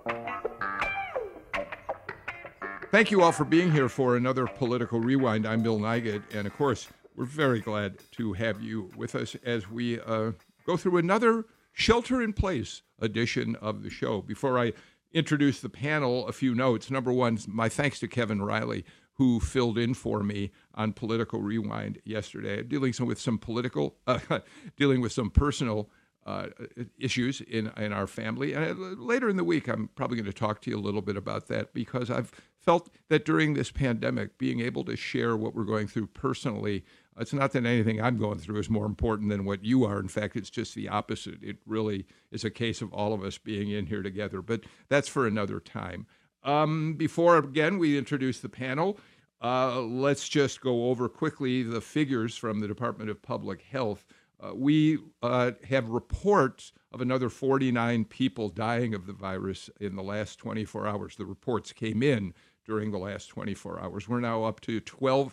Thank you all for being here for another Political Rewind. I'm Bill Nigut, and of course, we're very glad to have you with us as we go through another shelter-in-place edition of the show. Before I introduce the panel, a few notes. Number one, my thanks to Kevin Riley, who filled in for me on Political Rewind yesterday, dealing with some personal issues in our family. And later in the week, I'm probably going to talk to you a little bit about that, because I've felt that during this pandemic, being able to share what we're going through personally, it's not that anything I'm going through is more important than what you are. In fact, it's just the opposite. It really is a case of all of us being in here together, but that's for another time. Before, again, we introduce the panel, let's just go over quickly the figures from the Department of Public Health. We have reports of another 49 people dying of the virus in the last 24 hours. The reports came in during the last 24 hours. We're now up to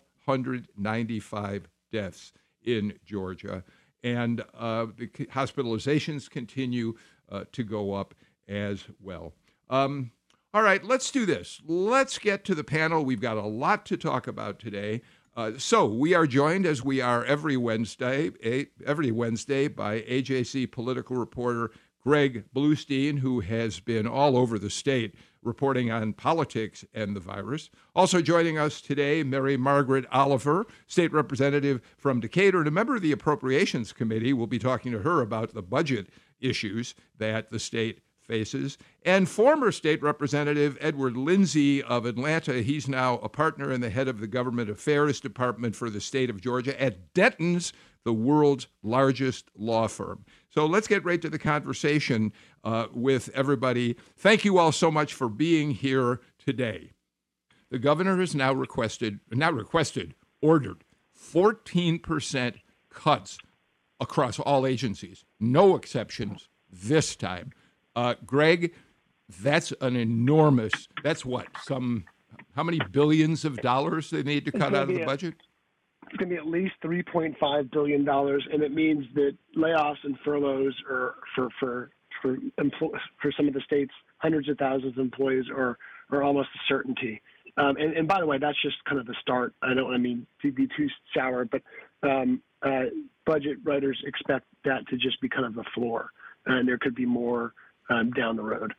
1,295 deaths in Georgia. And the hospitalizations continue to go up as well. All right, let's do this. Let's get to the panel. We've got a lot to talk about today. So we are joined, as we are every Wednesday, by AJC political reporter Greg Bluestein, who has been all over the state reporting on politics and the virus. Also joining us today, Mary Margaret Oliver, state representative from Decatur and a member of the Appropriations Committee. We'll be talking to her about the budget issues that the state faces. And former state representative Edward Lindsey of Atlanta. He's now a partner and the head of the Government Affairs Department for the state of Georgia at Dentons, the world's largest law firm. So let's get right to the conversation with everybody. Thank you all so much for being here today. The governor has now ordered 14% cuts across all agencies, no exceptions this time. Greg, that's an enormous, how many billions of dollars they need to cut out of the budget? It's going to be at least $3.5 billion, and it means that layoffs and furloughs are for some of the states, hundreds of thousands of employees are almost a certainty. And by the way, that's just kind of the start. I don't mean to be too sour, but budget writers expect that to just be kind of the floor, and there could be more down the road.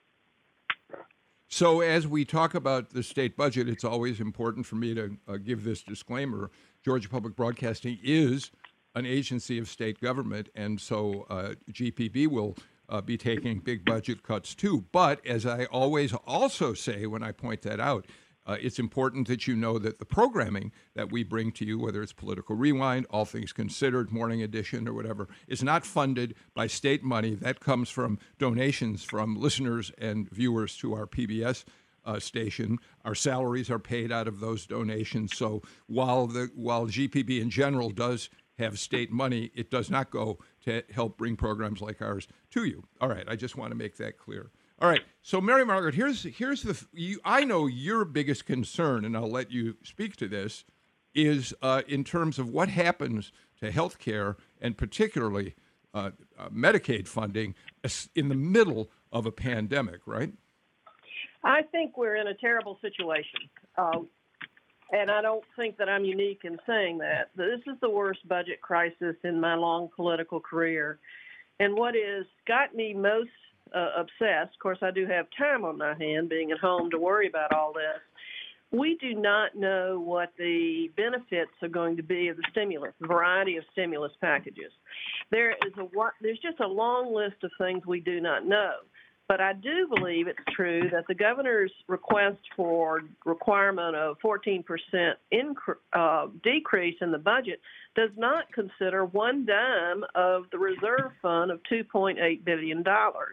So as we talk about the state budget, it's always important for me to give this disclaimer. Georgia Public Broadcasting is an agency of state government, and so GPB will be taking big budget cuts too. But as I always also say when I point that out, it's important that you know that the programming that we bring to you, whether it's Political Rewind, All Things Considered, Morning Edition, or whatever, is not funded by state money. That comes from donations from listeners and viewers to our PBS station. Our salaries are paid out of those donations. So while GPB in general does have state money, it does not go to help bring programs like ours to you. All right, I just want to make that clear. All right, so Mary Margaret, I know your biggest concern, and I'll let you speak to this, is in terms of what happens to health care and particularly Medicaid funding in the middle of a pandemic, right? I think we're in a terrible situation, and I don't think that I'm unique in saying that. This is the worst budget crisis in my long political career, and what has got me most obsessed, of course, I do have time on my hand being at home to worry about all this. We do not know what the benefits are going to be of the stimulus, the variety of stimulus packages. There's just a long list of things we do not know. But I do believe it's true that the governor's request for requirement of 14% decrease in the budget does not consider one dime of the reserve fund of $2.8 billion.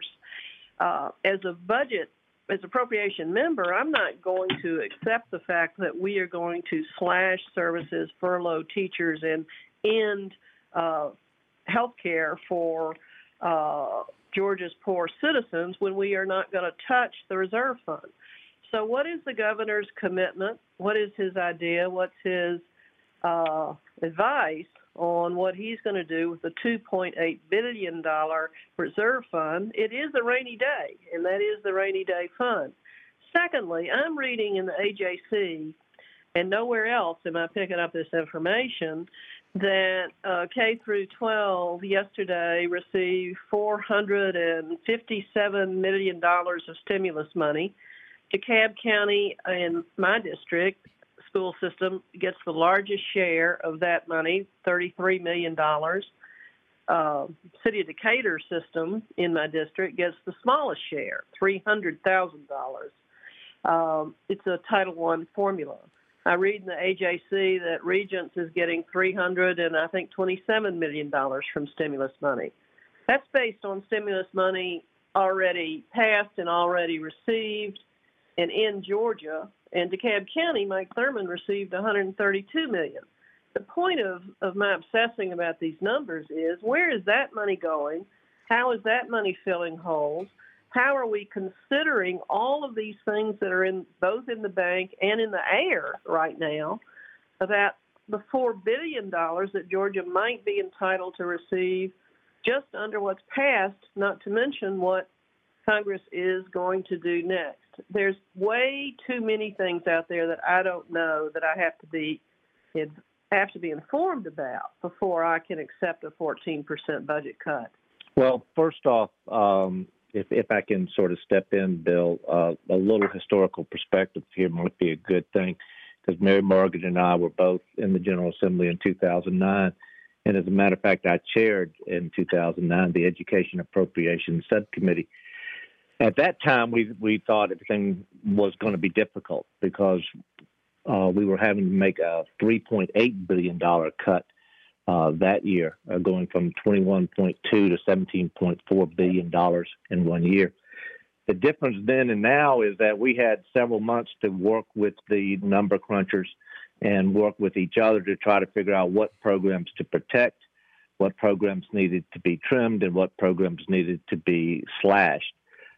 As appropriation member, I'm not going to accept the fact that we are going to slash services, furlough teachers, and end health care for Georgia's poor citizens when we are not going to touch the reserve fund. So what is the governor's commitment? What is his idea? What's his advice on what he's going to do with the $2.8 billion reserve fund. It is a rainy day, and that is the rainy day fund. Secondly, I'm reading in the AJC, and nowhere else am I picking up this information, that K through 12 yesterday received $457 million of stimulus money. DeKalb County, in my district, school system gets the largest share of that money, $33 million. City of Decatur system in my district gets the smallest share, $300,000. It's a Title I formula. I read in the AJC that Regents is getting $327 million from stimulus money. That's based on stimulus money already passed and already received. And in Georgia and DeKalb County, Mike Thurmond received $132 million. The point of my obsessing about these numbers is, where is that money going? How is that money filling holes? How are we considering all of these things that are both in the bank and in the air right now about the $4 billion that Georgia might be entitled to receive just under what's passed, not to mention what Congress is going to do next? There's way too many things out there that I don't know, that I have to be informed about before I can accept a 14% budget cut. Well, first off, if I can sort of step in, Bill, a little historical perspective here might be a good thing, because Mary Margaret and I were both in the General Assembly in 2009. And as a matter of fact, I chaired in 2009 the Education Appropriations Subcommittee. At that time, we thought everything was going to be difficult because we were having to make a $3.8 billion cut that year, going from $21.2 to $17.4 billion in 1 year. The difference then and now is that we had several months to work with the number crunchers and work with each other to try to figure out what programs to protect, what programs needed to be trimmed, and what programs needed to be slashed.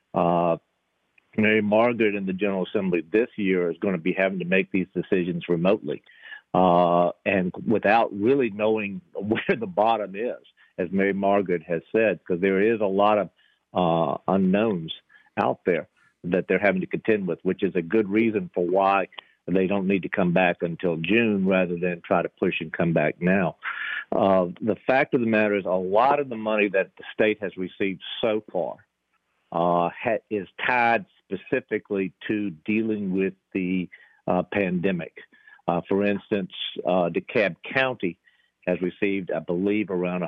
Mary Margaret in the General Assembly this year is going to be having to make these decisions remotely, and without really knowing where the bottom is, as Mary Margaret has said, because there is a lot of unknowns out there that they're having to contend with, which is a good reason for why they don't need to come back until June rather than try to push and come back now. The fact of the matter is, a lot of the money that the state has received so far is tied specifically to dealing with the pandemic. For instance, DeKalb County has received, I believe, around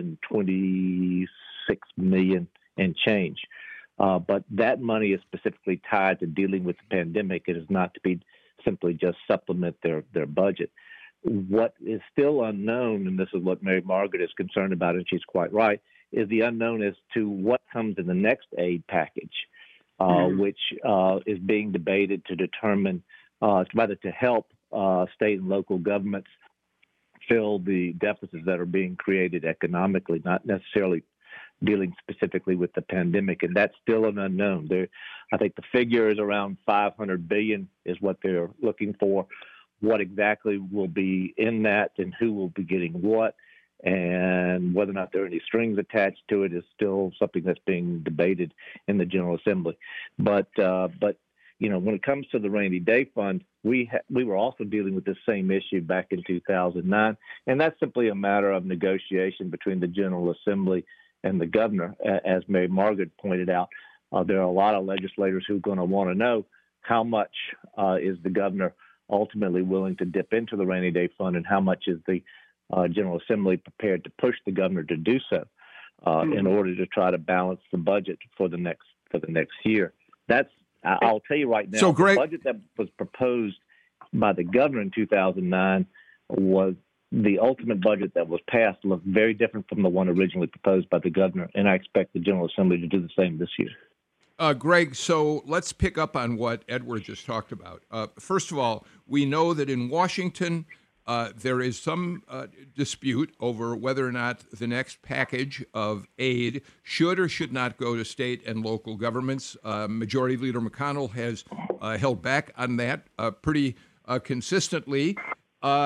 $126 million and change. But that money is specifically tied to dealing with the pandemic. It is not to be simply just supplement their budget. What is still unknown, and this is what Mary Margaret is concerned about, and she's quite right, is the unknown as to what comes in the next aid package, which is being debated to determine whether to help state and local governments fill the deficits that are being created economically, not necessarily dealing specifically with the pandemic, and that's still an unknown. I think the figure is around $500 billion is what they're looking for. What exactly will be in that and who will be getting what, and whether or not there are any strings attached to it is still something that's being debated in the General Assembly. But you know, when it comes to the rainy day fund, we were also dealing with this same issue back in 2009, and that's simply a matter of negotiation between the General Assembly and the governor. As Mary Margaret pointed out, there are a lot of legislators who are going to want to know how much is the governor ultimately willing to dip into the rainy day fund, and how much is the General Assembly prepared to push the governor to do so in order to try to balance the budget for the next year. I'll tell you right now, so, Greg, the budget that was proposed by the governor in 2009 was the ultimate budget that was passed looked very different from the one originally proposed by the governor, and I expect the General Assembly to do the same this year. Greg, so let's pick up on what Edward just talked about. First of all, we know that in Washington, there is some dispute over whether or not the next package of aid should or should not go to state and local governments. Majority Leader McConnell has held back on that pretty consistently.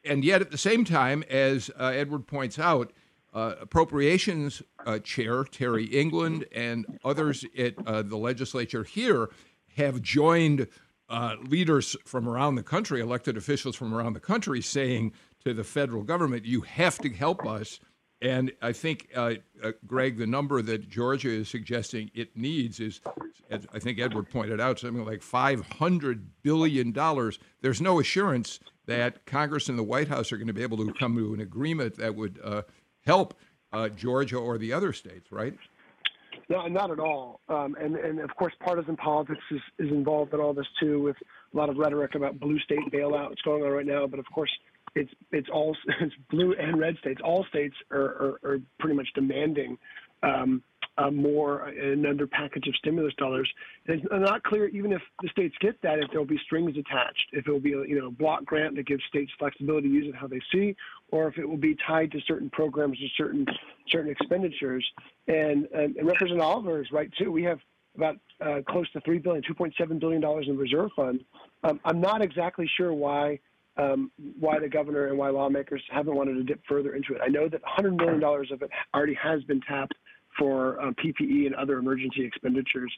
and yet at the same time, as Edward points out, Appropriations Chair Terry England and others at the legislature here have joined leaders from around the country, elected officials from around the country, saying to the federal government, you have to help us. And I think, Greg, the number that Georgia is suggesting it needs is, as I think Edward pointed out, something like $500 billion. There's no assurance that Congress and the White House are going to be able to come to an agreement that would help Georgia or the other states, right? No, not at all. And of course, partisan politics is involved in all this too, with a lot of rhetoric about blue state bailout that's going on right now. But of course, it's blue and red states. All states are pretty much demanding more another package of stimulus dollars. And it's not clear, even if the states get that, if there'll be strings attached, if it will be a block grant that gives states flexibility to use it how they see, or if it will be tied to certain programs or certain expenditures. And Representative Oliver is right too. We have about close to $2.7 billion in reserve fund. I'm not exactly sure why the governor and why lawmakers haven't wanted to dip further into it. I know that $100 million of it already has been tapped for PPE and other emergency expenditures,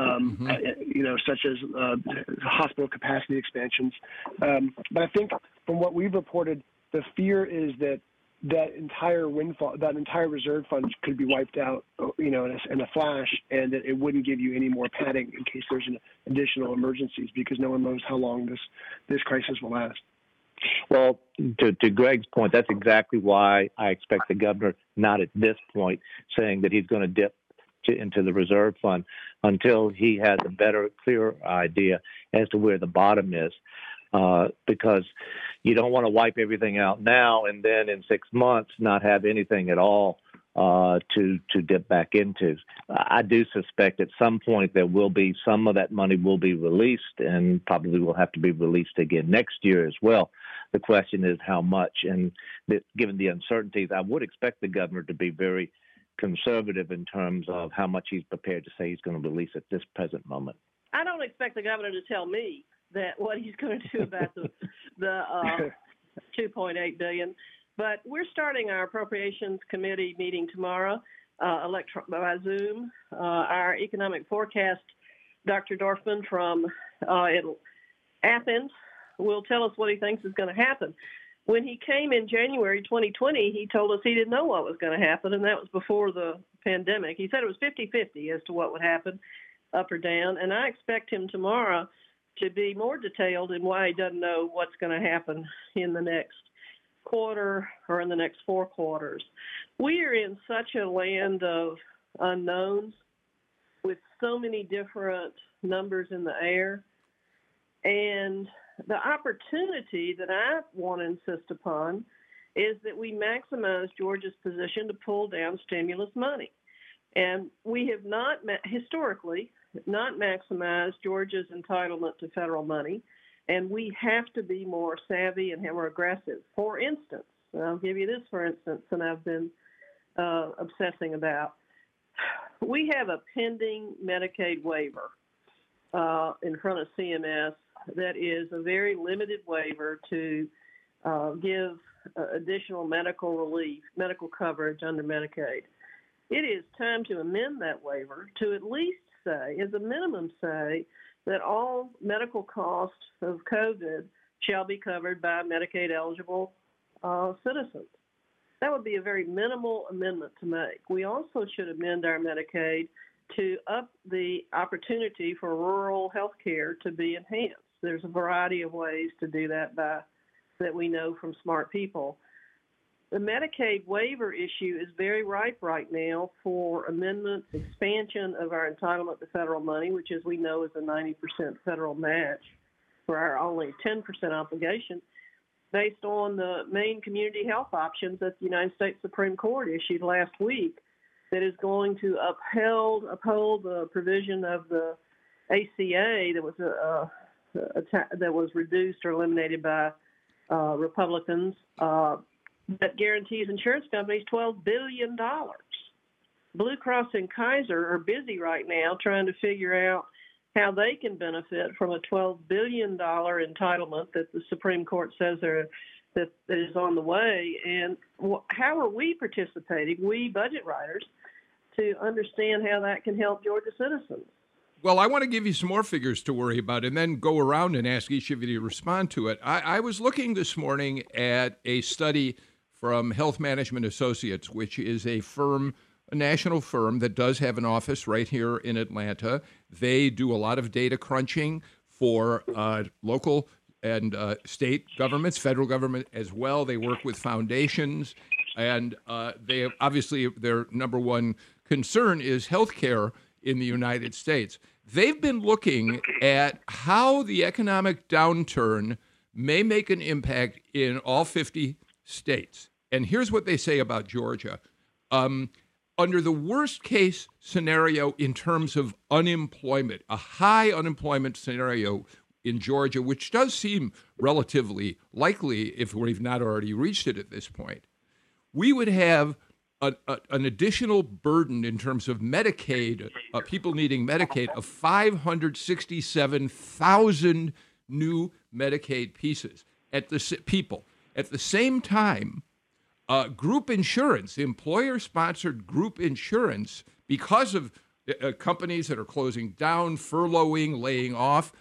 such as hospital capacity expansions. But I think from what we've reported, the fear is that entire reserve fund could be wiped out, in a flash, and that it wouldn't give you any more padding in case there's additional emergencies, because no one knows how long this crisis will last. Well, to Greg's point, that's exactly why I expect the governor not at this point saying that he's going to dip into the reserve fund until he has a better, clearer idea as to where the bottom is, because you don't want to wipe everything out now and then in 6 months not have anything at all to dip back into. I do suspect at some point there will be some of that money will be released, and probably will have to be released again next year as well. The question is how much, and given the uncertainties, I would expect the governor to be very conservative in terms of how much he's prepared to say he's going to release at this present moment. I don't expect the governor to tell me that what he's going to do about the $2.8 billion. But we're starting our Appropriations Committee meeting tomorrow by Zoom. Our economic forecast, Dr. Dorfman from Athens, will tell us what he thinks is going to happen. When he came in January 2020, he told us he didn't know what was going to happen, and that was before the pandemic. He said it was 50-50 as to what would happen, up or down, and I expect him tomorrow to be more detailed in why he doesn't know what's going to happen in the next quarter or in the next 4 quarters. We are in such a land of unknowns with so many different numbers in the air, and the opportunity that I want to insist upon is that we maximize Georgia's position to pull down stimulus money. And we have not, historically, not maximized Georgia's entitlement to federal money, and we have to be more savvy and more aggressive. For instance, I'll give you this for instance, and I've been obsessing about. We have a pending Medicaid waiver in front of CMS that is a very limited waiver to give additional medical relief, medical coverage under Medicaid. It is time to amend that waiver to at least say, as a minimum say, that all medical costs of COVID shall be covered by Medicaid-eligible citizens. That would be a very minimal amendment to make. We also should amend our Medicaid to up the opportunity for rural health care to be enhanced. There's a variety of ways to do that that we know from smart people. The Medicaid waiver issue is very ripe right now for amendments, expansion of our entitlement to federal money, which, as we know, is a 90% federal match for our only 10% obligation, based on the main community health options that the United States Supreme Court issued last week, that is going to uphold the provision of the ACA that was reduced or eliminated by Republicans that guarantees insurance companies $12 billion. Blue Cross and Kaiser are busy right now trying to figure out how they can benefit from a $12 billion entitlement that the Supreme Court says they're that is on the way. And how are we participating, we budget writers, to understand how that can help Georgia citizens? Well, I want to give you some more figures to worry about and then go around and ask each of you to respond to it. I was looking this morning at a study from Health Management Associates, which is a firm, a national firm that does have an office right here in Atlanta. They do a lot of data crunching for local and state governments, federal government as well. They work with foundations, and they have, obviously their number one concern is healthcare in the United States. They've been looking at how the economic downturn may make an impact in all 50 states. And here's what they say about Georgia. Under the worst case scenario in terms of unemployment, a high unemployment scenario in Georgia, which does seem relatively likely if we've not already reached it at this point, we would have an additional burden in terms of Medicaid, people needing Medicaid, of 567,000 new Medicaid pieces at the people. At the same time, group insurance, employer-sponsored group insurance, because of companies that are closing down, furloughing, laying off,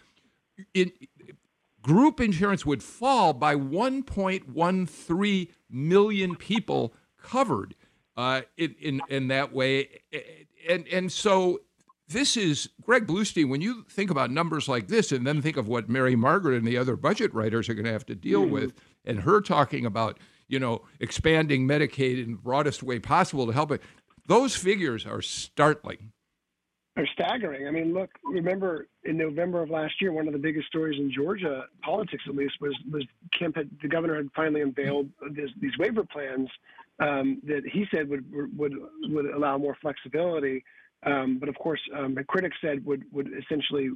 group insurance would fall by 1.13 million people covered in that way. And so this is, Greg Bluestein, when you think about numbers like this and then think of what Mary Margaret and the other budget writers are going to have to deal with, and her talking about, expanding Medicaid in the broadest way possible to help it, those figures are startling. They're staggering. I mean, look, remember in November of last year, one of the biggest stories in Georgia politics, at least, was the governor had finally unveiled these waiver plans that he said would allow more flexibility, but of course, critics said would essentially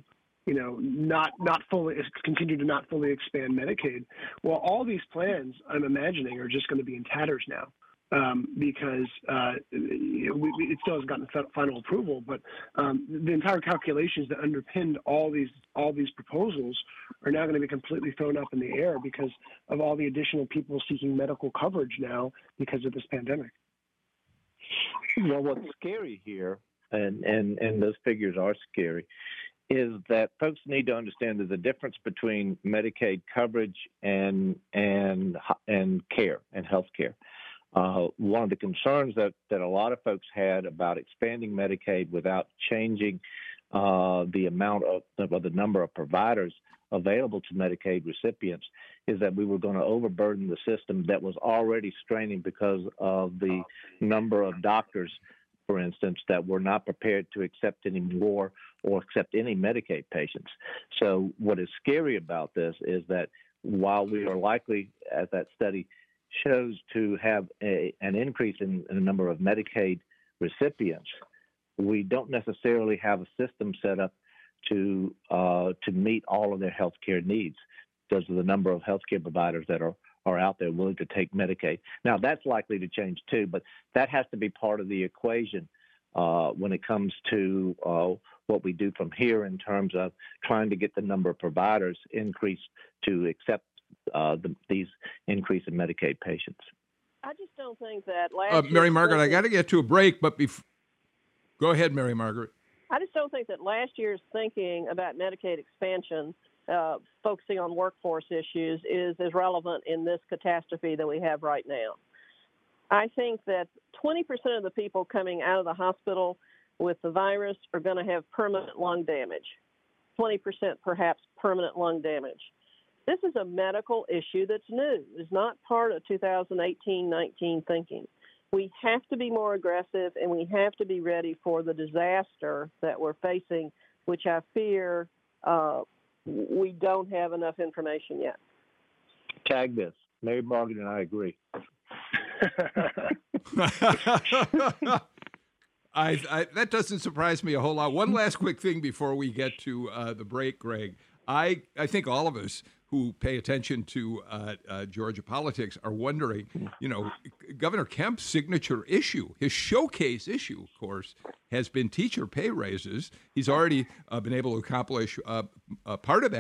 not fully continue to not fully expand Medicaid. Well, all these plans, I'm imagining, are just going to be in tatters now. Because it still hasn't gotten final approval, but the entire calculations that underpinned all these proposals are now going to be completely thrown up in the air because of all the additional people seeking medical coverage now because of this pandemic. Well, what's scary here, and those figures are scary, is that folks need to understand there's a difference between Medicaid coverage and care and health care. One of the concerns that a lot of folks had about expanding Medicaid without changing the amount of the number of providers available to Medicaid recipients is that we were going to overburden the system that was already straining because of the number of doctors, for instance, that were not prepared to accept any more or accept any Medicaid patients. So what is scary about this is that while we are likely, as that study shows, to have an increase in the number of Medicaid recipients, we don't necessarily have a system set up to meet all of their health care needs because of the number of health care providers that are out there willing to take Medicaid. Now, that's likely to change too, but that has to be part of the equation when it comes to what we do from here in terms of trying to get the number of providers increased to accept these increase in Medicaid patients. I just don't think that last Mary Margaret, I got to get to a break, but go ahead, Mary Margaret. I just don't think that last year's thinking about Medicaid expansion, focusing on workforce issues, is as relevant in this catastrophe that we have right now. I think that 20% of the people coming out of the hospital with the virus are going to have permanent lung damage, 20% perhaps permanent lung damage. This is a medical issue that's new. It's not part of 2018-19 thinking. We have to be more aggressive, and we have to be ready for the disaster that we're facing, which I fear we don't have enough information yet. Tag this. Mary Margaret and I agree. That doesn't surprise me a whole lot. One last quick thing before we get to the break, Greg. I think all of us who pay attention to Georgia politics are wondering, Governor Kemp's signature issue, his showcase issue, of course, has been teacher pay raises. He's already been able to accomplish part of that.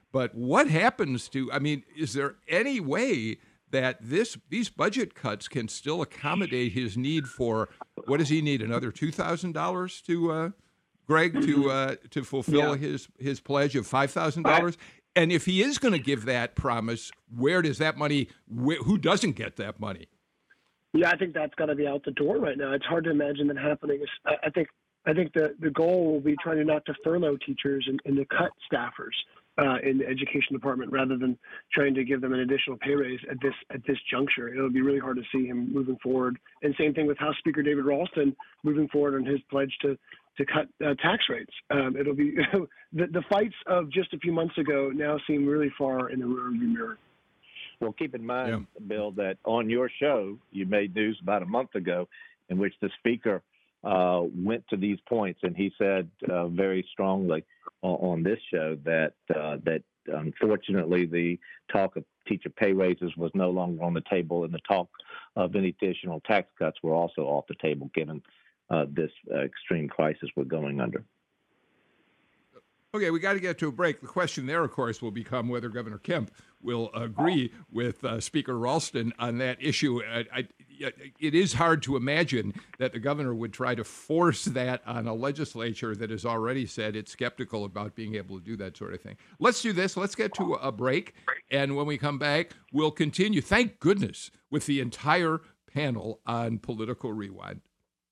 But what happens to? I mean, is there any way that these budget cuts can still accommodate his need for what does he need? Another $2,000 to Greg to fulfill his pledge of $5,000? And if he is going to give that promise, where does that money? Who doesn't get that money? Yeah, I think that's got to be out the door right now. It's hard to imagine that happening. I think the goal will be trying not to furlough teachers and to cut staffers in the education department rather than trying to give them an additional pay raise at this juncture. It'll be really hard to see him moving forward. And same thing with House Speaker David Ralston moving forward on his pledge to cut tax rates. It'll be the fights of just a few months ago now seem really far in the rearview mirror. Well, keep in mind, Bill, that on your show, you made news about a month ago in which the speaker went to these points, and he said very strongly on this show that unfortunately the talk of teacher pay raises was no longer on the table, and the talk of any additional tax cuts were also off the table, given this extreme crisis we're going under. Okay, we got to get to a break. The question there, of course, will become whether Governor Kemp will agree with Speaker Ralston on that issue. It is hard to imagine that the governor would try to force that on a legislature that has already said it's skeptical about being able to do that sort of thing. Let's do this. Let's get to a break. And when we come back, we'll continue, thank goodness, with the entire panel on Political Rewind.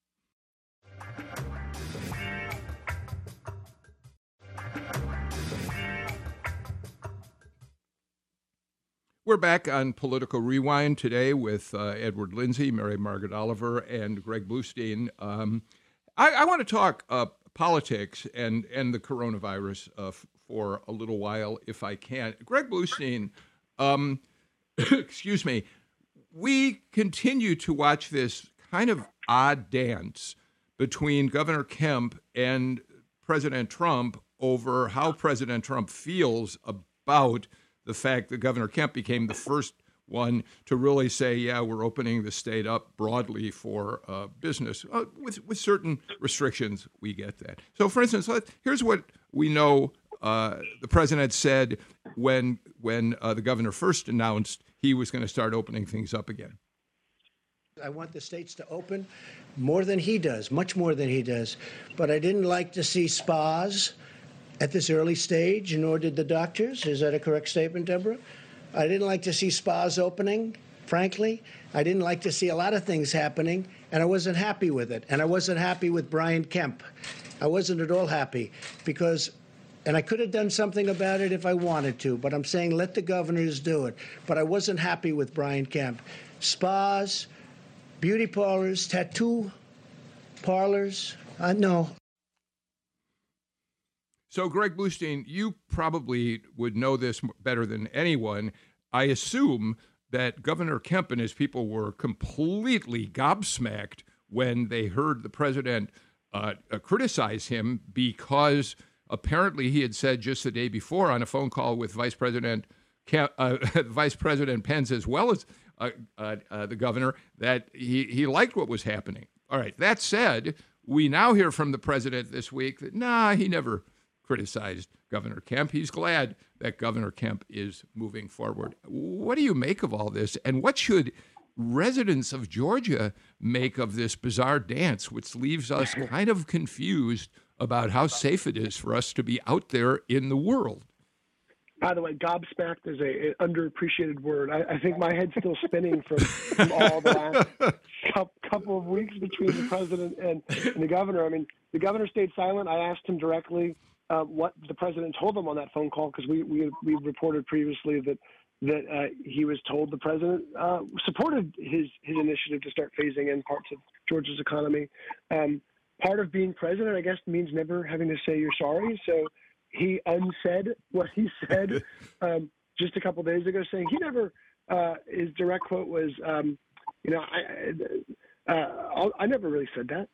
We're back on Political Rewind today with Edward Lindsay, Mary Margaret Oliver, and Greg Bluestein. I want to talk politics and the coronavirus for a little while, if I can. Greg Bluestein, excuse me, we continue to watch this kind of odd dance between Governor Kemp and President Trump over how President Trump feels about the fact that Governor Kemp became the first one to really say, yeah, we're opening the state up broadly for business with certain restrictions. We get that. So, for instance, here's what we know the president said when the governor first announced he was going to start opening things up again. I want the states to open more than he does, much more than he does. But I didn't like to see spas at this early stage, nor did the doctors. Is that a correct statement, Deborah? I didn't like to see spas opening, frankly. I didn't like to see a lot of things happening, and I wasn't happy with it. And I wasn't happy with Brian Kemp. I wasn't at all happy because, and I could have done something about it if I wanted to, but I'm saying let the governors do it. But I wasn't happy with Brian Kemp. Spas, beauty parlors, tattoo parlors, no. So, Greg Bluestein, you probably would know this better than anyone. I assume that Governor Kemp and his people were completely gobsmacked when they heard the president criticize him because apparently he had said just the day before on a phone call with Vice President Pence as well as the governor that he liked what was happening. All right. That said, we now hear from the president this week that, he never criticized Governor Kemp. He's glad that Governor Kemp is moving forward. What do you make of all this? And what should residents of Georgia make of this bizarre dance, which leaves us kind of confused about how safe it is for us to be out there in the world? By the way, gobsmacked is an underappreciated word. I think my head's still spinning from all the last couple of weeks between the president and the governor. I mean, the governor stayed silent. I asked him directly what the president told him on that phone call, because we reported previously that he was told the president supported his initiative to start phasing in parts of Georgia's economy. Part of being president, I guess, means never having to say you're sorry. So he unsaid what he said just a couple days ago, saying he never. His direct quote was, I never really said that.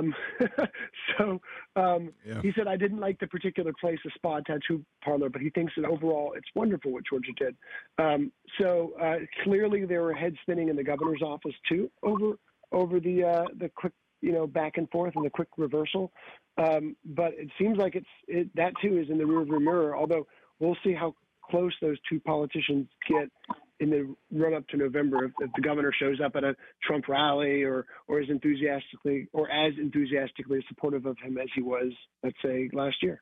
He said, I didn't like the particular place, a spa tattoo parlor, but he thinks that overall it's wonderful what Georgia did. Clearly there were heads spinning in the governor's office too over the quick, back and forth and the quick reversal. But it seems like that too is in the rearview mirror, although we'll see how close those two politicians get in the run up to November. If the governor shows up at a Trump rally or is enthusiastically or as enthusiastically supportive of him as he was, let's say, last year.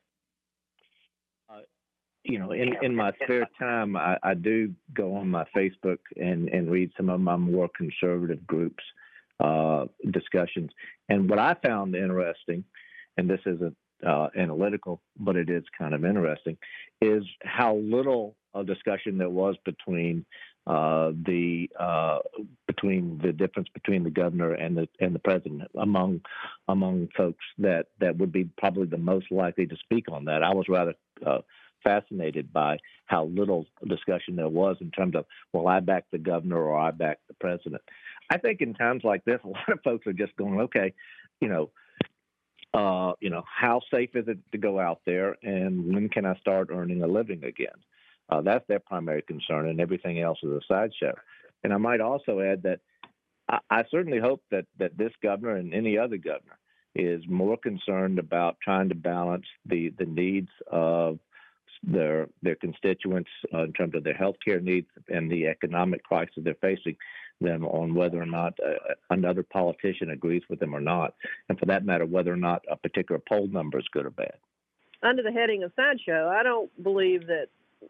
In my spare time, I do go on my Facebook and read some of my more conservative groups' discussions. And what I found interesting, and this isn't analytical, but it is kind of interesting, is how little discussion there was between the difference between the governor and the president among folks that would be probably the most likely to speak on that. I was rather fascinated by how little discussion there was in terms of, well, I back the governor or I back the president. I think in times like this, a lot of folks are just going, okay, how safe is it to go out there, and when can I start earning a living again? That's their primary concern, and everything else is a sideshow. And I might also add that I certainly hope that this governor and any other governor is more concerned about trying to balance the needs of their constituents in terms of their health care needs and the economic crisis they're facing than on whether or not another politician agrees with them or not, and for that matter, whether or not a particular poll number is good or bad. Under the heading of sideshow, I don't believe that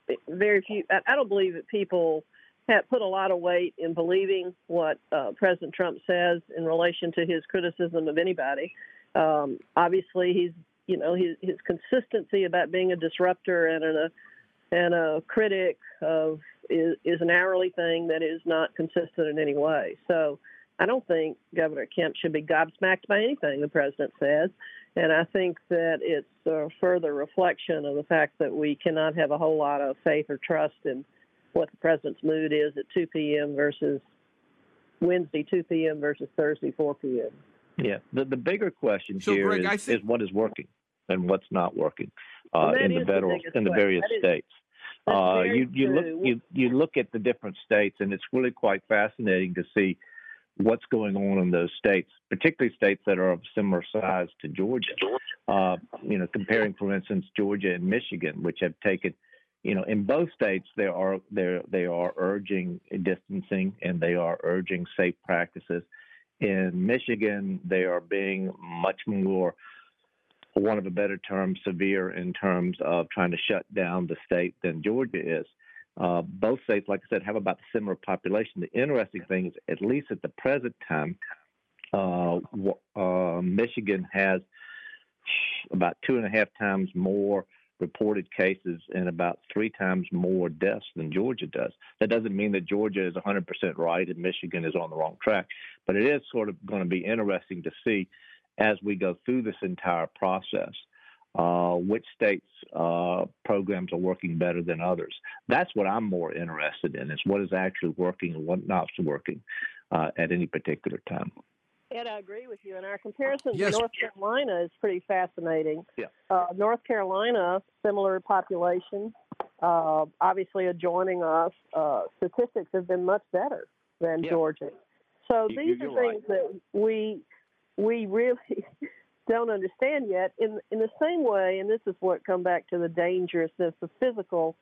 people have put a lot of weight in believing what President Trump says in relation to his criticism of anybody. Obviously, his consistency about being a disruptor and a critic of is an hourly thing that is not consistent in any way. So I don't think Governor Kemp should be gobsmacked by anything the president says. And I think that it's a further reflection of the fact that we cannot have a whole lot of faith or trust in what the president's mood is at 2 p.m. versus Wednesday, 2 p.m. versus Thursday, 4 p.m. Yeah, the bigger question So, here Greg, is what is working and what's not working in the various states. You look at the different states, and it's really quite fascinating to see what's going on in those states, particularly states that are of similar size to Georgia. Comparing, for instance, Georgia and Michigan, which have taken, in both states they are urging distancing and they are urging safe practices. In Michigan, they are being much more, for want of a better term, severe in terms of trying to shut down the state than Georgia is. Both states, like I said, have about the similar population. The interesting thing is, at least at the present time, Michigan has about 2.5 times more reported cases and about 3 times more deaths than Georgia does. That doesn't mean that Georgia is 100% right and Michigan is on the wrong track, but it is sort of going to be interesting to see as we go through this entire process which states' programs are working better than others. That's what I'm more interested in, is what is actually working and what not working at any particular time. Ed, I agree with you. And our comparison Yes. to North Carolina is pretty fascinating. Yeah. North Carolina, similar population, obviously adjoining us. Statistics have been much better than Georgia. So these are things that we really don't understand yet. In the same way, and this is what come back to the dangerousness of physical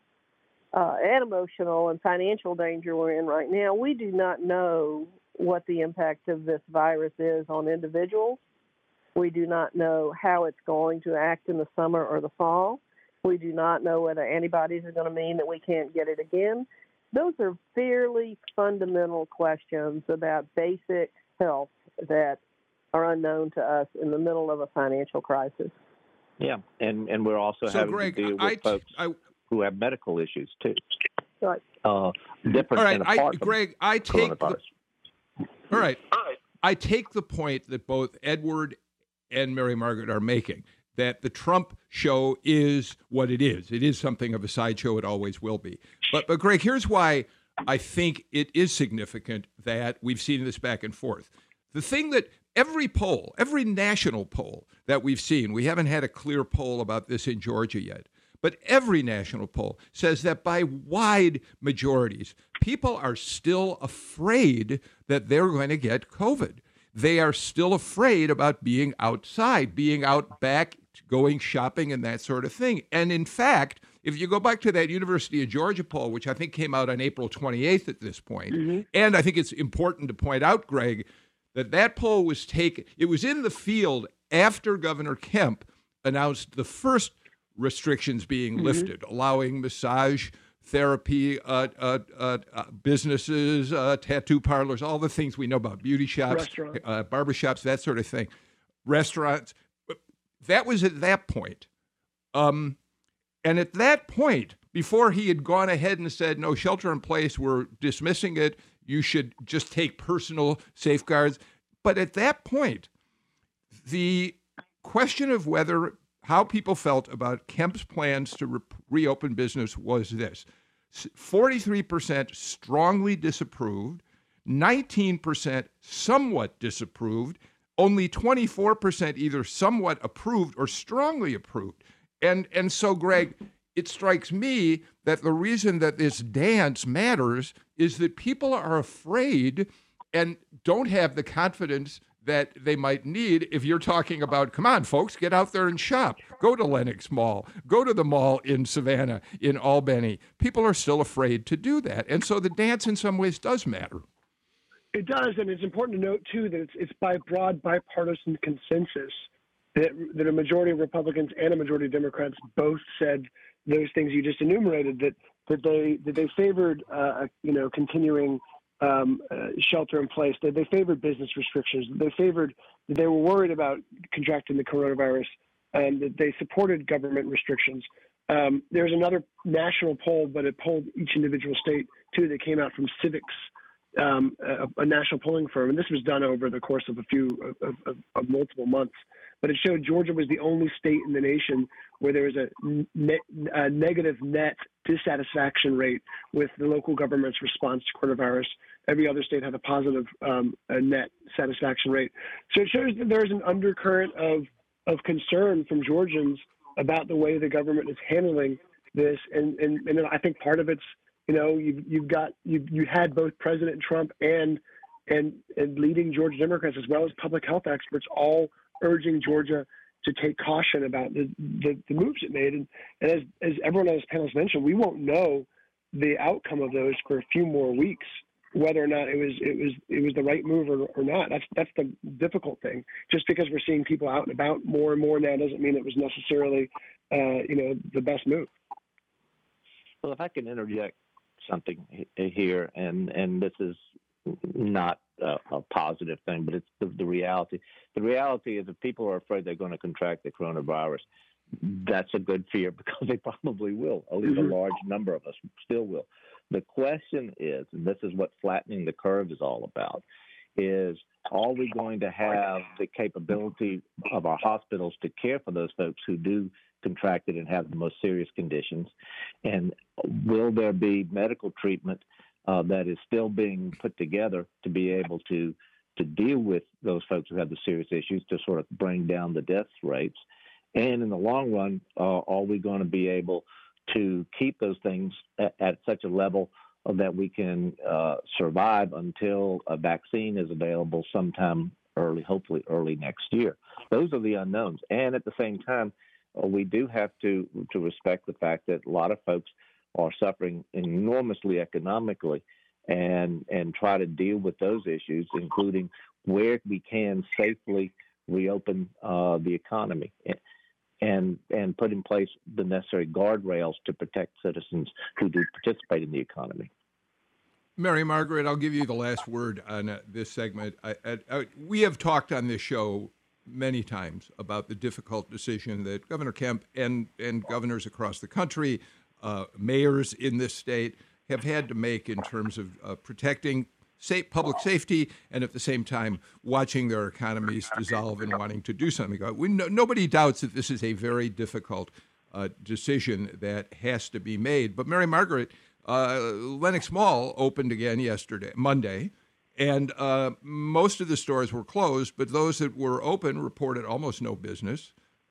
and emotional and financial danger we're in right now, we do not know what the impact of this virus is on individuals. We do not know how it's going to act in the summer or the fall. We do not know whether antibodies are going to mean that we can't get it again. Those are fairly fundamental questions about basic health that are unknown to us in the middle of a financial crisis. Yeah, and we're also having Greg, to deal with folks who have medical issues too. Right. Different all right, and apart from Greg, I take coronavirus. all right. I take the point that both Edward and Mary Margaret are making, that the Trump show is what it is. It is something of a sideshow. It always will be. But Greg, here's why I think it is significant that we've seen this back and forth. The thing that every poll, every national poll that we've seen, we haven't had a clear poll about this in Georgia yet, but every national poll says that by wide majorities, people are still afraid that they're going to get COVID. They are still afraid about being outside, being out back, going shopping and that sort of thing. And in fact, if you go back to that University of Georgia poll, which I think came out on April 28th at this point, and I think it's important to point out, Greg, that poll was taken, it was in the field after Governor Kemp announced the first restrictions being lifted, allowing massage therapy businesses, tattoo parlors, all the things we know about, beauty shops, barbershops, that sort of thing, restaurants. That was at that point. And at that point, before he had gone ahead and said, no, shelter in place, we're dismissing it, you should just take personal safeguards. But at that point, the question of how people felt about Kemp's plans to reopen business was this: 43% strongly disapproved, 19% somewhat disapproved, only 24% either somewhat approved or strongly approved. And so, Greg, it strikes me that the reason that this dance matters is that people are afraid and don't have the confidence that they might need if you're talking about, come on, folks, get out there and shop. Go to Lenox Mall. Go to the mall in Savannah, in Albany. People are still afraid to do that. And so the dance in some ways does matter. It does, and it's important to note, too, that it's by broad bipartisan consensus that a majority of Republicans and a majority of Democrats both said those things you just enumerated, that they favored continuing shelter in place, that they favored business restrictions, they were worried about contracting the coronavirus, and that they supported government restrictions. There's another national poll, but it polled each individual state too, that came out from Civics, a national polling firm, and this was done over the course of of multiple months. But it showed Georgia was the only state in the nation where there was a negative net dissatisfaction rate with the local government's response to coronavirus. Every other state had a positive net satisfaction rate. So it shows that there's an undercurrent of concern from Georgians about the way the government is handling this, and I think part of it's, you had both President Trump and leading Georgia Democrats as well as public health experts all urging Georgia to take caution about the moves it made. And as everyone on this panel has mentioned, we won't know the outcome of those for a few more weeks, whether or not it was the right move or not. That's the difficult thing. Just because we're seeing people out and about more and more now doesn't mean it was necessarily the best move. Well, if I can interject something here, and this is not a positive thing, but it's the reality. The reality is that people are afraid they're going to contract the coronavirus. That's a good fear because they probably will. At least a large number of us still will. The question is, and this is what flattening the curve is all about, is are we going to have the capability of our hospitals to care for those folks who do contract it and have the most serious conditions? And will there be medical treatment that is still being put together to be able to deal with those folks who have the serious issues, to sort of bring down the death rates? And in the long run, are we going to be able to keep those things at such a level that we can survive until a vaccine is available sometime hopefully early next year? Those are the unknowns. And at the same time, we do have to respect the fact that a lot of folks are suffering enormously economically, and try to deal with those issues, including where we can safely reopen the economy and put in place the necessary guardrails to protect citizens who do participate in the economy. Mary Margaret, I'll give you the last word on this segment. We have talked on this show many times about the difficult decision that Governor Kemp and governors across the country, mayors in this state, have had to make in terms of protecting public safety and at the same time watching their economies dissolve and wanting to do something. Nobody doubts that this is a very difficult decision that has to be made. But Mary Margaret, Lenox Mall opened again Monday, and most of the stores were closed, but those that were open reported almost no business.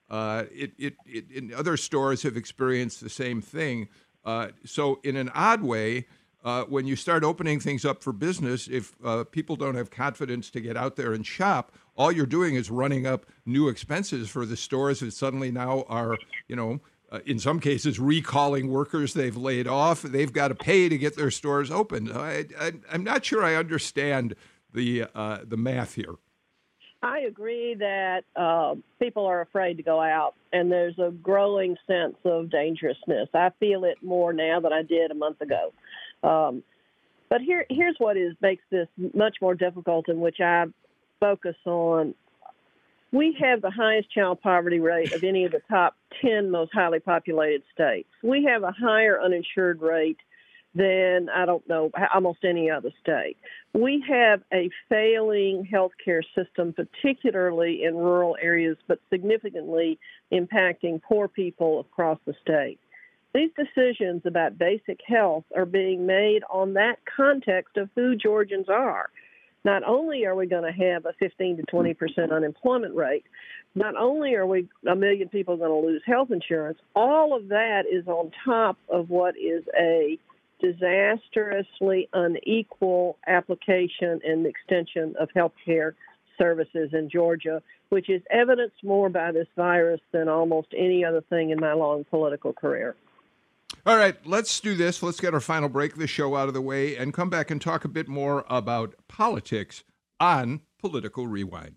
Other stores have experienced the same thing. So in an odd way, when you start opening things up for business, if people don't have confidence to get out there and shop, all you're doing is running up new expenses for the stores that suddenly now are, in some cases, recalling workers they've laid off. They've got to pay to get their stores open. I'm not sure I understand the math here. I agree that people are afraid to go out, and there's a growing sense of dangerousness. I feel it more now than I did a month ago. But here's what makes this much more difficult, in which I focus on. We have the highest child poverty rate of any of the top 10 most highly populated states. We have a higher uninsured rate than, almost any other state. We have a failing healthcare system, particularly in rural areas, but significantly impacting poor people across the state. These decisions about basic health are being made on that context of who Georgians are. Not only are we going to have a 15 to 20% unemployment rate, not only are we 1 million people going to lose health insurance, all of that is on top of what is a disastrously unequal application and extension of health care services in Georgia, which is evidenced more by this virus than almost any other thing in my long political career. All right, let's do this. Let's get our final break of the show out of the way and come back and talk a bit more about politics on Political Rewind.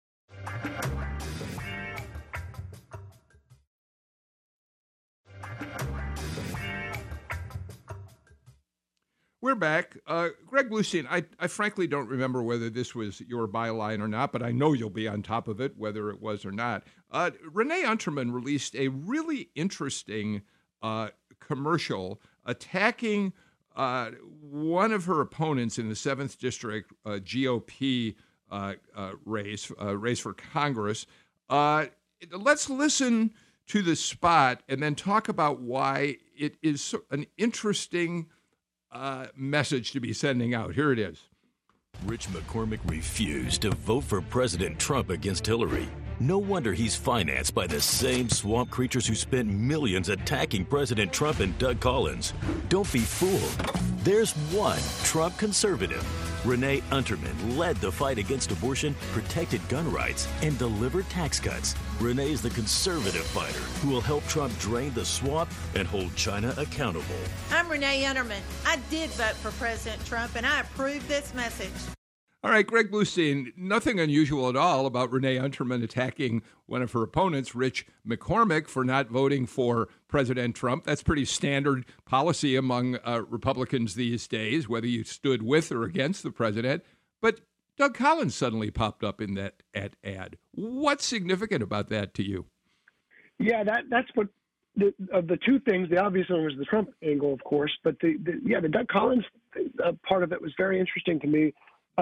We're back. Greg Bluestein, I frankly don't remember whether this was your byline or not, but I know you'll be on top of it, whether it was or not. Renee Unterman released a really interesting commercial attacking one of her opponents in the 7th District GOP race for Congress. Let's listen to the spot and then talk about why it is an interesting message to be sending out. Here it is. Rich McCormick refused to vote for President Trump against Hillary. No wonder he's financed by the same swamp creatures who spent millions attacking President Trump and Doug Collins. Don't be fooled. There's one Trump conservative. Renee Unterman led the fight against abortion, protected gun rights, and delivered tax cuts. Renee's the conservative fighter who will help Trump drain the swamp and hold China accountable. I'm Renee Unterman. I did vote for President Trump, and I approve this message. All right, Greg Bluestein, nothing unusual at all about Renee Unterman attacking one of her opponents, Rich McCormick, for not voting for President Trump. That's pretty standard policy among Republicans these days, whether you stood with or against the president. But Doug Collins suddenly popped up in that ad. What's significant about that to you? Yeah, that's what of the two things. The obvious one was the Trump angle, of course, but the Doug Collins part of it was very interesting to me.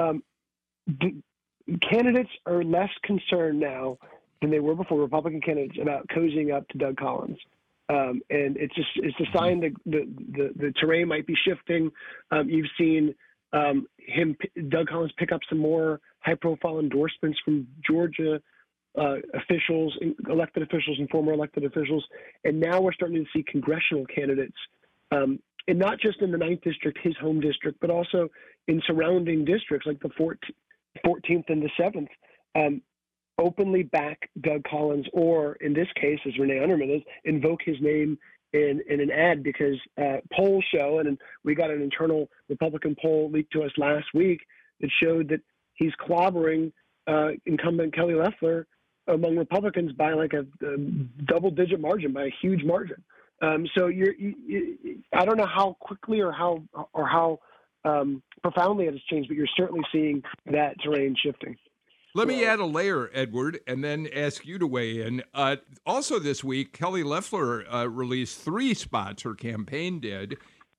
Candidates are less concerned now than they were before, Republican candidates, about cozying up to Doug Collins. And it's a sign that the terrain might be shifting. You've seen Doug Collins, pick up some more high-profile endorsements from Georgia officials, elected officials and former elected officials. And now we're starting to see congressional candidates, and not just in the 9th District, his home district, but also in surrounding districts like the 14th and the 7th, openly back Doug Collins, or in this case, as Renee Unterman is, invoke his name in an ad, because polls show, and we got an internal Republican poll leaked to us last week that showed that he's clobbering incumbent Kelly Loeffler among Republicans by like a double-digit margin, by a huge margin. So I don't know how quickly or how profoundly it has changed, but you're certainly seeing that terrain shifting. Let me add a layer, Edward, and then ask you to weigh in. Also this week, Kelly Loeffler released 3 spots, her campaign did.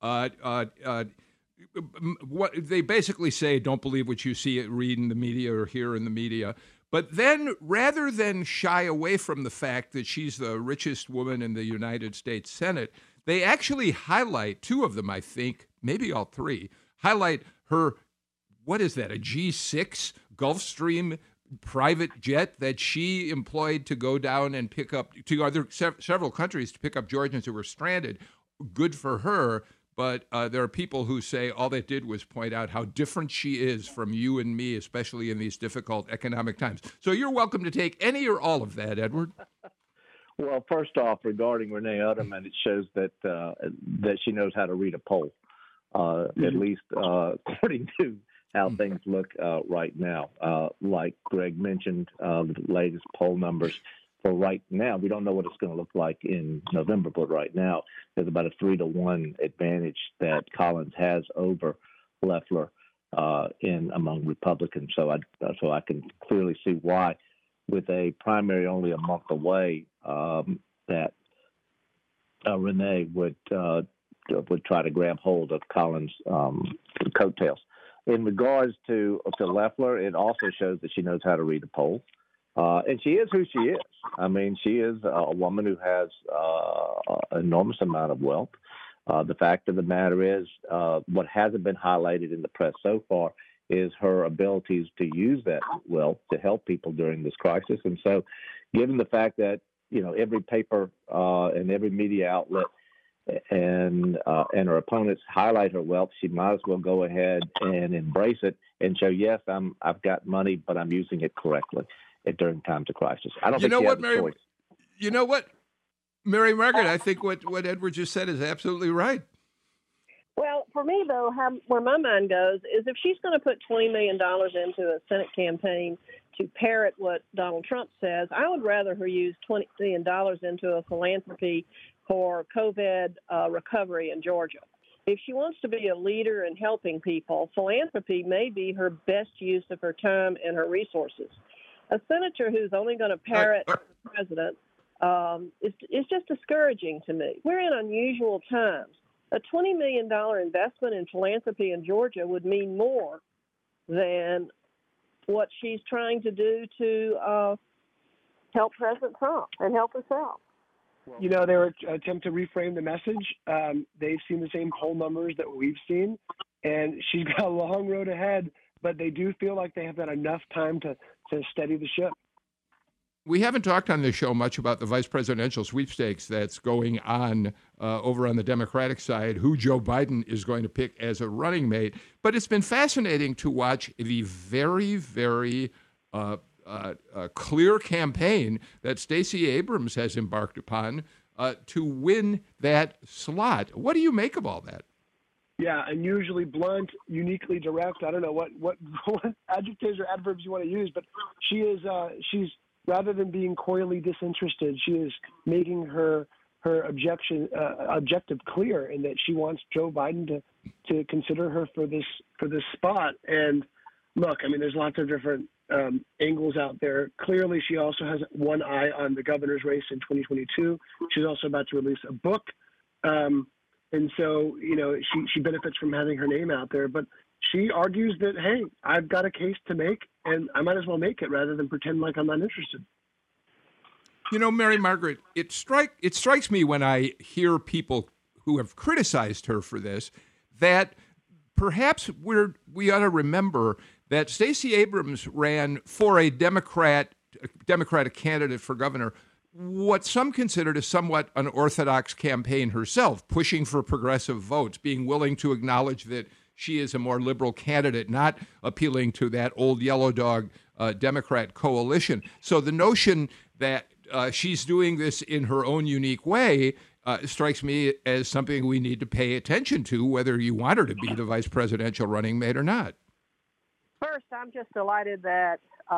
What they basically say, don't believe what you read in the media or hear in the media. But then, rather than shy away from the fact that she's the richest woman in the United States Senate, they actually highlight 2 of them, I think, maybe all 3, highlight her, what is that, a G6 Gulfstream private jet that she employed to go down and pick up, to other several countries to pick up Georgians who were stranded. Good for her. But there are people who say all they did was point out how different she is from you and me, especially in these difficult economic times. So you're welcome to take any or all of that, Edward. Well, Well, first off, regarding Renee Utterman, it shows that that she knows how to read a poll, at least according to how things look right now. Like Greg mentioned, the latest poll numbers for right now, we don't know what it's going to look like in November, but right now there's about a 3-1 advantage that Collins has over Loeffler among Republicans. So I can clearly see why, with a primary only a month away, that Renee would try to grab hold of Collins' coattails. In regards to Loeffler, it also shows that she knows how to read a poll. And she is who she is. I mean, she is a woman who has an enormous amount of wealth. The fact of the matter is, what hasn't been highlighted in the press so far is her abilities to use that wealth to help people during this crisis. And so, given the fact that, every paper and every media outlet and her opponents highlight her wealth, she might as well go ahead and embrace it and show, yes, I've got money, but I'm using it correctly during times of crisis. I don't think she has a choice. You know what, Mary Margaret, I think what Edward just said is absolutely right. Well, for me, though, where my mind goes is if she's going to put $20 million into a Senate campaign to parrot what Donald Trump says, I would rather her use $20 million into a philanthropy for COVID recovery in Georgia. If she wants to be a leader in helping people, philanthropy may be her best use of her time and her resources. A senator who's only going to parrot the president is just discouraging to me. We're in unusual times. A $20 million investment in philanthropy in Georgia would mean more than what she's trying to do to help President Trump and help herself. They were attempting to reframe the message. They've seen the same poll numbers that we've seen, and she's got a long road ahead, but they do feel like they have had enough time to steady the ship. We haven't talked on this show much about the vice presidential sweepstakes that's going on over on the Democratic side, who Joe Biden is going to pick as a running mate. But it's been fascinating to watch the very, very clear campaign that Stacey Abrams has embarked upon to win that slot. What do you make of all that? Yeah, unusually blunt, uniquely direct. I don't know what adjectives or adverbs you want to use, but she's rather than being coyly disinterested, she is making her objective clear in that she wants Joe Biden to consider her for this spot. And look, I mean, there's lots of different angles out there. Clearly, she also has one eye on the governor's race in 2022. She's also about to release a book. And so, she benefits from having her name out there. But she argues that, hey, I've got a case to make, and I might as well make it rather than pretend like I'm not interested. Mary Margaret, it strikes me when I hear people who have criticized her for this that perhaps we ought to remember that Stacey Abrams ran for a Democratic candidate for governor, what some considered a somewhat unorthodox campaign herself, pushing for progressive votes, being willing to acknowledge that she is a more liberal candidate, not appealing to that old yellow dog Democrat coalition. So the notion that she's doing this in her own unique way strikes me as something we need to pay attention to, whether you want her to be the vice presidential running mate or not. First, I'm just delighted that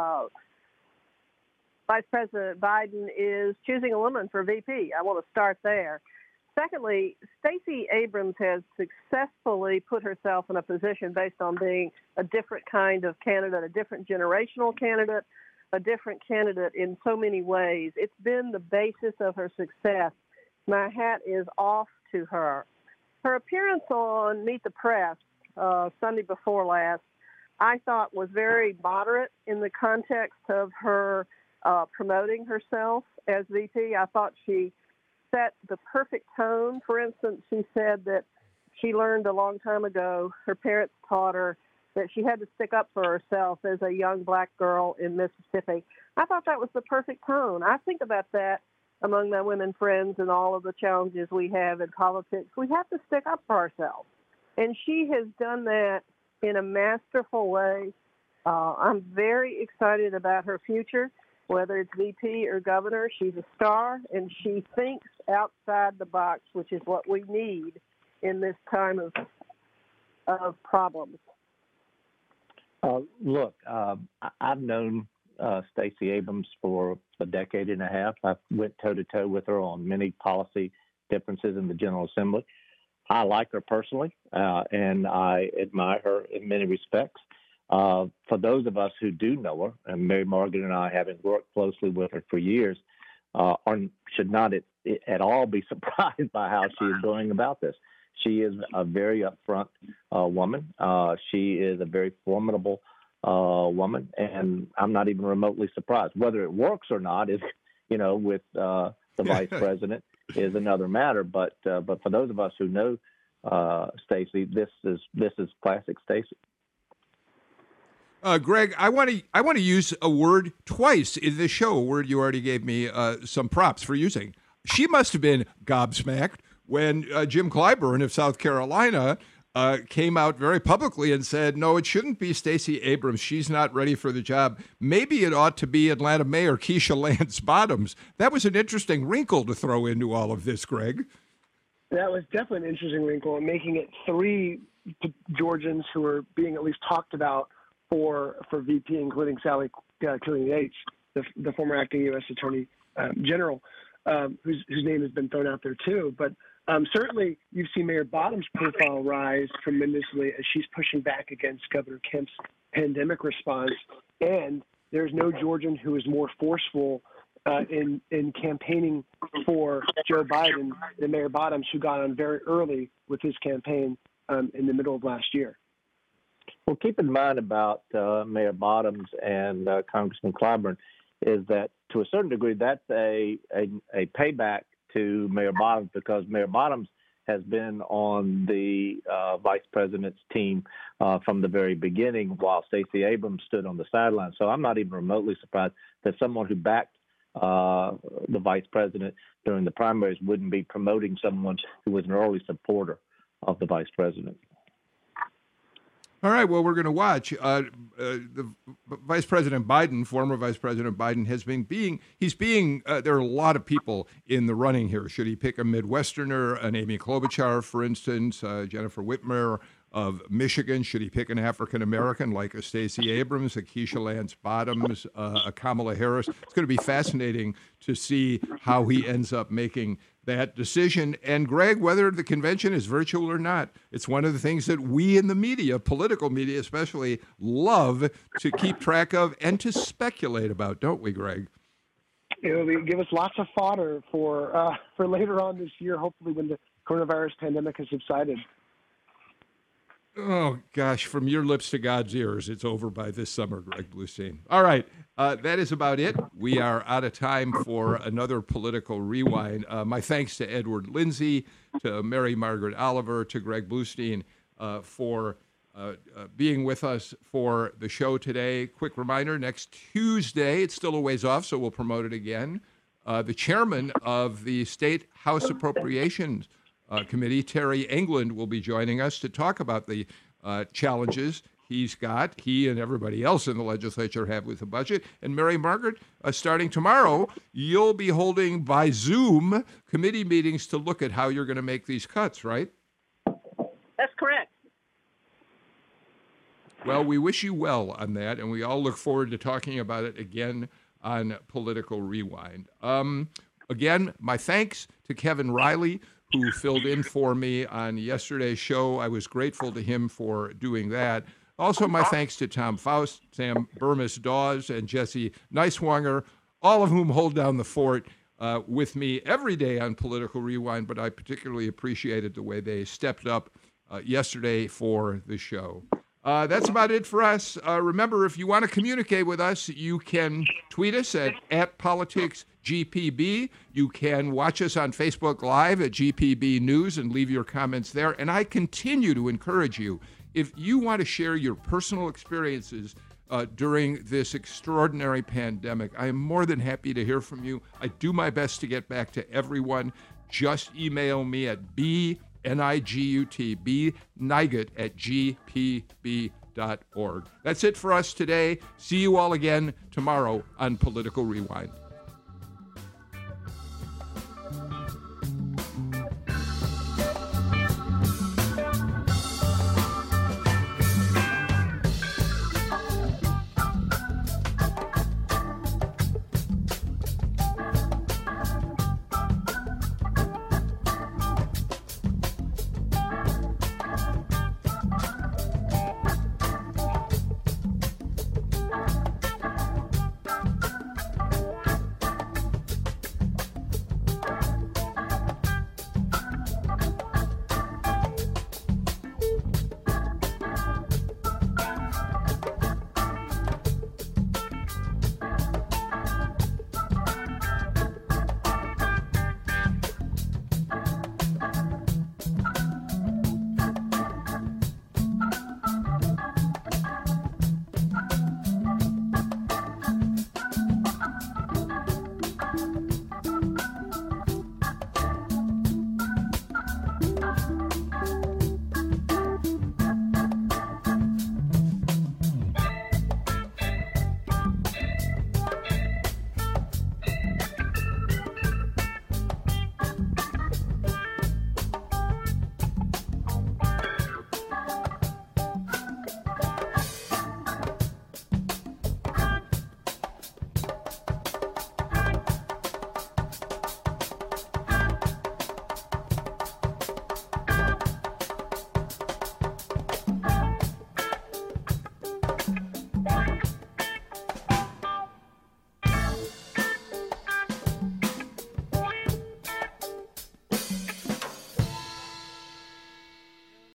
Vice President Biden is choosing a woman for VP. I want to start there. Secondly, Stacey Abrams has successfully put herself in a position based on being a different kind of candidate, a different generational candidate, a different candidate in so many ways. It's been the basis of her success. My hat is off to her. Her appearance on Meet the Press Sunday before last, I thought was very moderate in the context of her promoting herself as VP. I thought she set the perfect tone. For instance, she said that she learned a long time ago, her parents taught her that she had to stick up for herself as a young black girl in Mississippi. I thought that was the perfect tone. I think about that among my women friends and all of the challenges we have in politics. We have to stick up for ourselves. And she has done that in a masterful way. I'm very excited about her future. whether it's VP or governor. She's a star, and she thinks outside the box, which is what we need in this time of problems. Look, I've known Stacey Abrams for a decade and a half. I went toe-to-toe with her on many policy differences in the General Assembly. I like her personally, and I admire her in many respects. For those of us who do know her, and Mary Margaret and I, having worked closely with her for years, should not at all be surprised by how she is going about this. She is a very upfront woman. She is a very formidable woman, and I'm not even remotely surprised. Whether it works or not is, with the vice president is another matter. But for those of us who know Stacey, this is classic Stacey. Greg, I want to use a word twice in this show, a word you already gave me some props for using. She must have been gobsmacked when Jim Clyburn of South Carolina came out very publicly and said, no, it shouldn't be Stacey Abrams. She's not ready for the job. Maybe it ought to be Atlanta Mayor Keisha Lance Bottoms. That was an interesting wrinkle to throw into all of this, Greg. That was definitely an interesting wrinkle, and making it three Georgians who are being at least talked about for VP, including Sally Killian Yates, the former acting U.S. Attorney General, whose name has been thrown out there too. But certainly you've seen Mayor Bottoms' profile rise tremendously as she's pushing back against Governor Kemp's pandemic response. And there's no Georgian who is more forceful in campaigning for Joe Biden than Mayor Bottoms, who got on very early with his campaign in the middle of last year. Well, keep in mind about Mayor Bottoms and Congressman Clyburn is that to a certain degree that's a payback to Mayor Bottoms, because Mayor Bottoms has been on the vice president's team from the very beginning, while Stacey Abrams stood on the sidelines. So I'm not even remotely surprised that someone who backed the vice president during the primaries wouldn't be promoting someone who was an early supporter of the vice president. All right, well, we're going to watch. The Vice President Biden, former Vice President Biden, there are a lot of people in the running here. Should he pick a Midwesterner, an Amy Klobuchar, for instance, Jennifer Whitmer of Michigan? Should he pick an African-American like a Stacey Abrams, a Keisha Lance Bottoms, a Kamala Harris? It's going to be fascinating to see how he ends up making that decision. And Greg, whether the convention is virtual or not, it's one of the things that we in the media, political media especially, love to keep track of and to speculate about, don't we, Greg? It'll give us lots of fodder for later on this year, hopefully when the coronavirus pandemic has subsided. Oh, gosh, from your lips to God's ears, it's over by this summer, Greg Bluestein. All right, that is about it. We are out of time for another Political Rewind. My thanks to Edward Lindsay, to Mary Margaret Oliver, to Greg Bluestein for being with us for the show today. Quick reminder, next Tuesday, it's still a ways off, so we'll promote it again. The chairman of the State House Appropriations Committee, Terry England, will be joining us to talk about the challenges he and everybody else in the legislature have with the budget. And Mary Margaret, starting tomorrow, you'll be holding by Zoom committee meetings to look at how you're going to make these cuts, right? That's correct. Well, we wish you well on that, and we all look forward to talking about it again on Political Rewind. Again, my thanks to Kevin Riley, who filled in for me on yesterday's show. I was grateful to him for doing that. Also, my thanks to Tom Faust, Sam Burmis-Dawes, and Jesse Neiswanger, all of whom hold down the fort with me every day on Political Rewind, but I particularly appreciated the way they stepped up yesterday for the show. That's about it for us. Remember, if you want to communicate with us, you can tweet us at @PoliticsGPB. You can watch us on Facebook Live at GPB News and leave your comments there. And I continue to encourage you, if you want to share your personal experiences during this extraordinary pandemic, I am more than happy to hear from you. I do my best to get back to everyone. Just email me at bnigut@gpb. That's it for us today. See you all again tomorrow on Political Rewind.